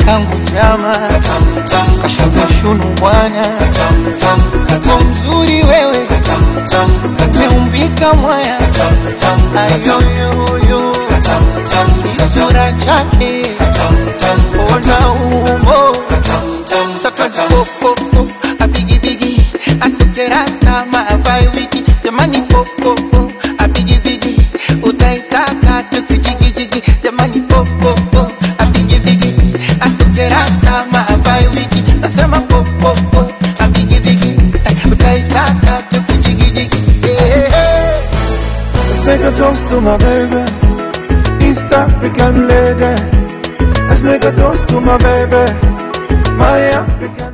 kangu chama kashoto shunu bwana mzuri wewe umeumbika mwaya ayoyoyo kisura chake ona umbo satwa popo abigi bigi asuke rasta maavai wiki jamani popo abigi bigi utaitaka tukijigi jigi jamani popo abigi bigi asuke rasta maavai wiki nasema popo abigi bigi utaitaka tukijigi jigi. Let's make a toast to my baby, East African lady. Let's make a toast to my baby, my African